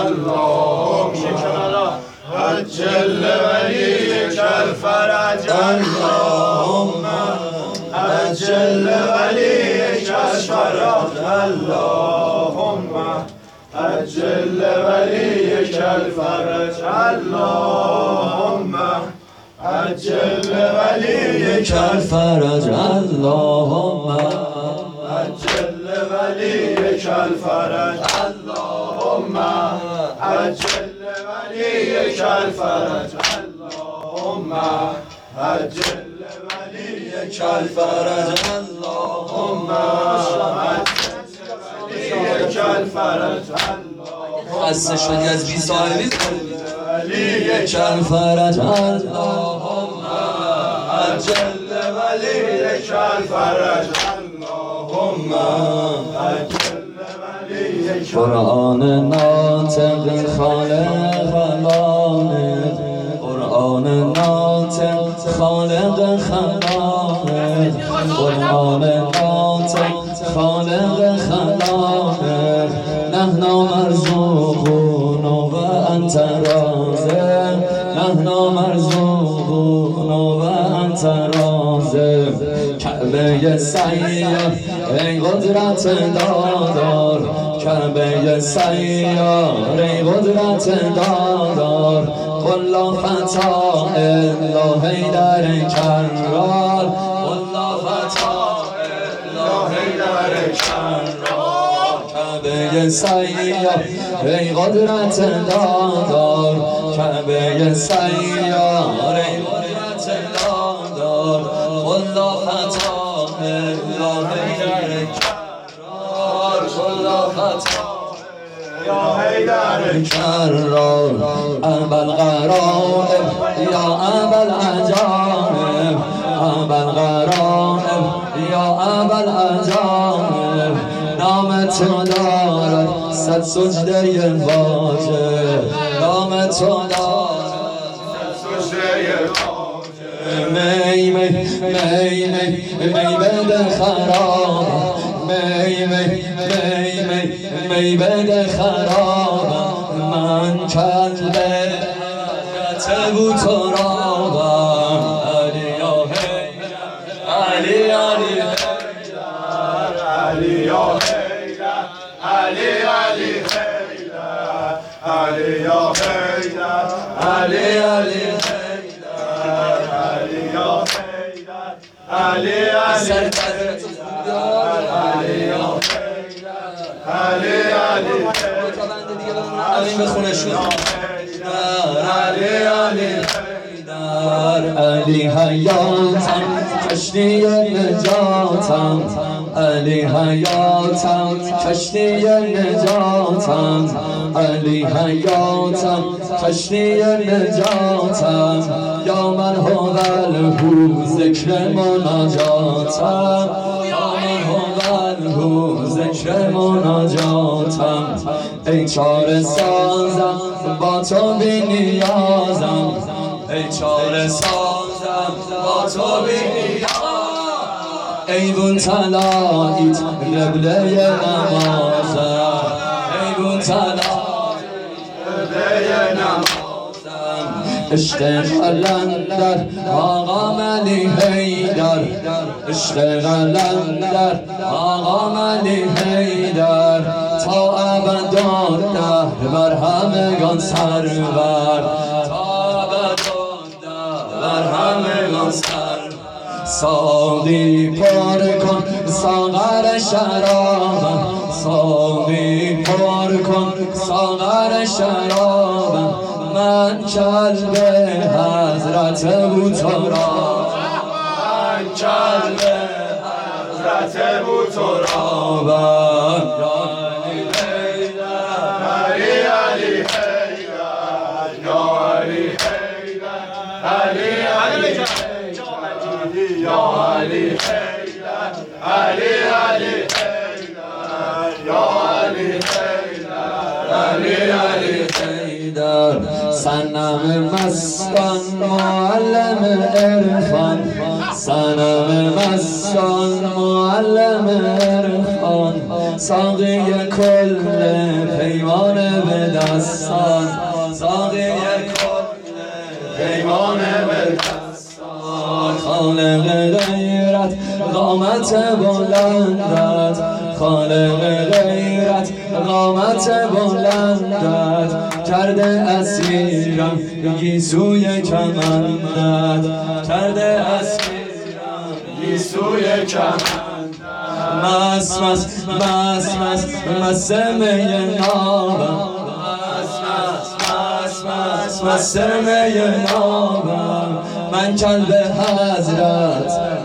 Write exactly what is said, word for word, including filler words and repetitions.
اللهم عجل وليك الفرج اللهم عجل وليك الفرج اللهم عجل وليك الفرج اللهم عجل وليك الفرج اللهم عجل وليك الفرج اللهم عجل وليك الفرج اللهم عجل وليك الفرج اللهم وليك الفرج خسته شدی از بی صاحبی وليك الفرج اللهم عجل وليك الفرج اللهم عجل وليك قرآن ناطق خالق خلاق قرآن ناطق خالق خلاق قرآن ناطق خالق خلاق نحن مرزوقون و انت رازق نحن مرزوقون و انت رازق کعبه سیار ای قدرت دادار کعبه سیار ای قدرت دادار قل لا فتا الا حیدر کرار قل لا فتا الا حیدر کرار کعبه سیار ای قدرت دادار کعبه سیار ای قدرت دادار قل لا فتا الا حیدر کرار قل لا فتا یا حیدر کرار ابا الغرائب یا ابا العجائب ابا الغرائب یا ابا العجائب نام تو دارد صد سجده واجب نام تو دارد صد سجده واجب می می می می می بده خراب می می می می می بده خراب من کلبه تبو ترابم علی یا علی علی علی یا حیدر علی علی حیدر علی یا حیدر علی علی حیدر علی یا حیدر علی علی علی یا علی علی علی بخونه شد علی علی علی حیاتم کشتی نجاتم علی حیاتم کشتی نجاتم علی حیاتم کشتی نجاتم یا من هو الهو ذکر مناجاتم یا من هو الهو ذکر مناجاتم ای چاره سازم با تو بی نیازم ای چاره سازم با تو بی نیازم ای بون تلاییت قبله نمازم ای بون تلاییت قبله نمازم عشق قلندر آقا ملی حیدر عشق قلندر آقا ملی حیدر تا ابدان ده بر همگان سرور تا ابدان ده بر همگان سرور ساقی پر کن ساغر شرابم ساقی پر کن ساغر شرابم من کلب حضرت بو ترابم من کلب حضرت بو ترابم علی علی حیدر یا علی حیدر علی علی یا علی حیدر علی علی حیدر یا علی حیدر علی علی حیدر صنم مستان معلم عرفان صنم مستان معلم عرفان ساقی کل پیمان بدن مستان ساقی کل پیمان بلدستان خالق غیرت قامت بلندت خالق غیرت قامت بلندت کرده اسیرم گیسوی کمندت کرده اسیرم گیسوی کمندت مست مست مست مست مست می نابم مست می نابم من کلب حضرت